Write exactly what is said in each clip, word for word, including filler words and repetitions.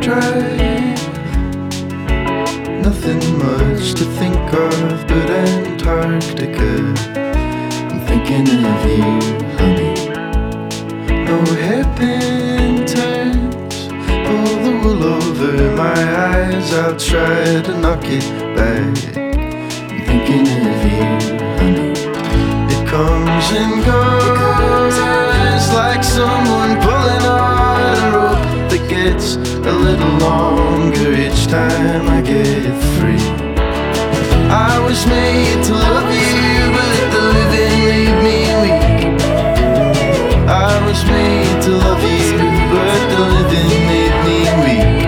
drive. Nothing much to think of but Antarctica. I'm thinking of you, honey. No hairpin turns, pull the wool over my eyes. I'll try to knock it back. I'm thinking of you, honey. It comes and goes like someone pulling on a rope that gets a little longer each time I get free. I was made to love you, but the living made me weak. I was made to love you, but the living made me weak.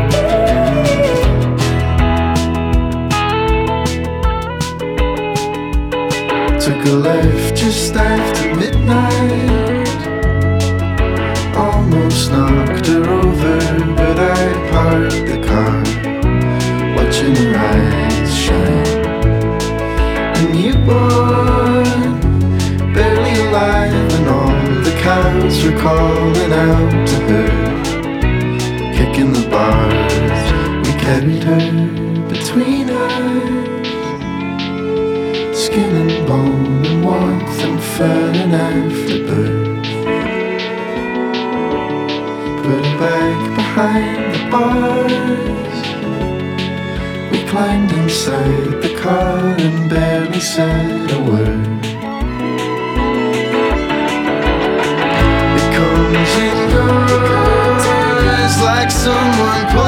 Took a left just after midnight. Almost knocked her over, but I parked the car, watching her eyes shine. A newborn, barely alive, and all the cows were calling out to her. Kicking the bars, we carried her between us. Skin and bone and warmth and fur and afterbirth. Put her back behind the bars. We climbed inside the car and barely said a word. It comes and goes like someone